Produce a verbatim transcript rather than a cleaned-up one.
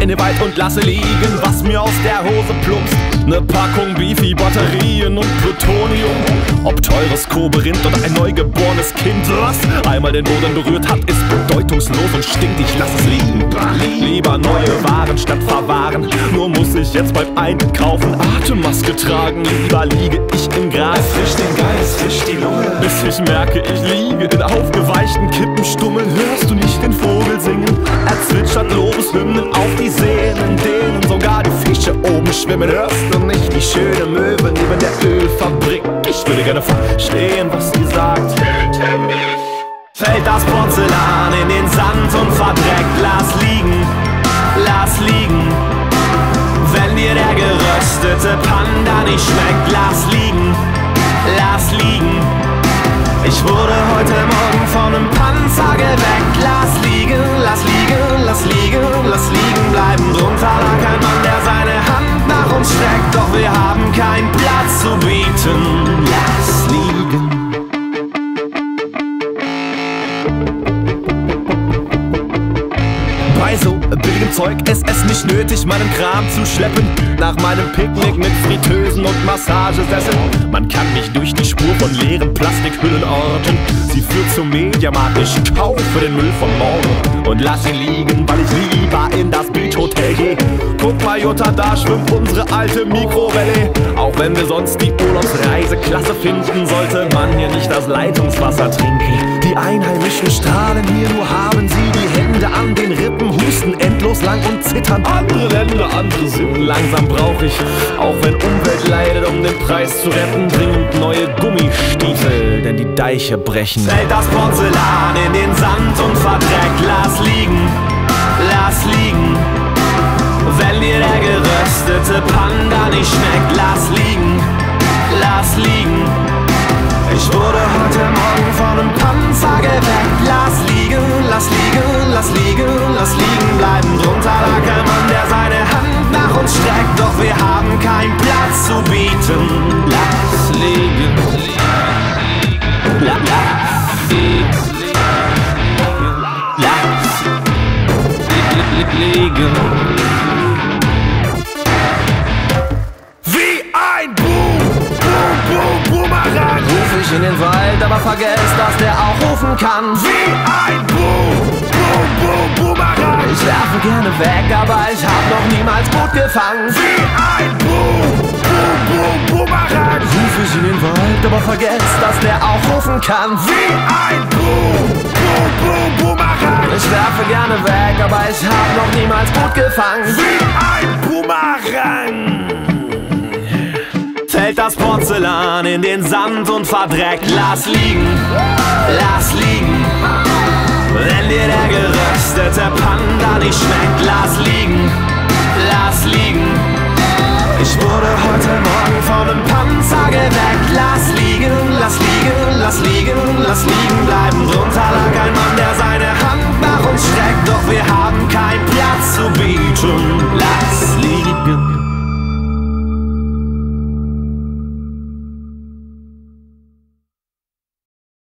Beine weit und lasse liegen, was mir aus der Hose plumpst. Ne Packung Beefy, Batterien und Plutonium. Ob teures Koberint oder ein neugeborenes Kind, was einmal den Boden berührt hat, ist bedeutungslos und stinkt, ich lass es liegen. Lieber neue Waren statt verwahren, nur muss ich jetzt beim Einkaufen Atemmaske tragen. Lieber liege ich im Gras, frisch den Geist, frisch die Lunge, bis ich merke, ich liege in aufgeweichten Kippenstummeln. Hörst du nicht den Vogel singen? Er zwitschert Lobeshymnen auf die Seen, in denen sogar die Fische oben schwimmen. Hörst du nicht die schöne Möwe neben der Ölfabrik? Ich würde gerne verstehen, was sie sagt. Fällt das Porzellan in den Sand und verdreckt, lass liegen, lass liegen. Wenn dir der geröstete Panda nicht schmeckt, lass liegen, lass liegen. Ich wurde heute Morgen von einem Panzer geweckt. Lass liegen, lass liegen, lass liegen, lass liegen bleiben. Drunter lag ein Mann, der seine Hand nach uns streckt. Doch wir haben keinen Platz zu bieten. Lass liegen. Bei so billigem Zeug ist es nicht nötig, meinen Kram zu schleppen. Nach meinem Picknick mit Fritteusen und Massagesesseln. Man kann mich durch die Spur von leeren Plastikhüllen orten. Sie führt zum Mediamarkt, ich kaufe den Müll von morgen und lass ihn liegen, weil ich lieber in das Beachhotel gehe. Guck mal Jutta, da schwimmt unsere alte Mikrowelle. Auch wenn wir sonst die Urlaubsreise klasse finden, sollte man hier nicht das Leitungswasser trinken. Die Einheimischen strahlen hier, nur haben sie die Hände an den Rippen, husten endlos lang und zittern. Andere Länder, andere Sitten. Langsam brauche ich, auch wenn Umwelt leidet, um den Preis zu retten, dringend neue Gummistiefel, denn die Deiche brechen. Fällt das Porzellan in den Sand und verdreckt, lass liegen, lass liegen. Wenn dir der geröstete Panda nicht schmeckt, lass liegen, lass liegen. Ich wurde heute Morgen von einem Panzer geweckt. Lass liegen, lass liegen, lass liegen, lass liegen bleiben. Drunter lag ein Mann, der seine Hand nach uns streckt. Doch wir haben keinen Platz zu bieten. Lass liegen, lass liegen. Wie ein Boom, Boom, Boom, Boomerang ruf ich in den Wald, aber vergesst, dass der auch rufen kann. Wie ein Boom, Boom, Boom, Boomerang. Ich werfe gerne weg, aber ich hab noch niemals gut gefangen. Wie ein Boom, Boom, Boom, Boomerang ruf ich in den Wald, aber vergesst, dass der auch rufen kann. Wie ein Boom, Boom, Boom, Boomerang. Ich werfe gerne weg, aber ich hab noch niemals gut gefangen. Wie ein Boomerang. Fällt das Porzellan in den Sand und verdreckt, lass liegen, lass liegen. Wenn dir der geröstete Panda nicht schmeckt, lass liegen, lass liegen. Ich wurde heute Morgen von einem Panzer geweckt. Lass liegen, lass liegen, lass liegen, lass liegen bleiben. Drunter lag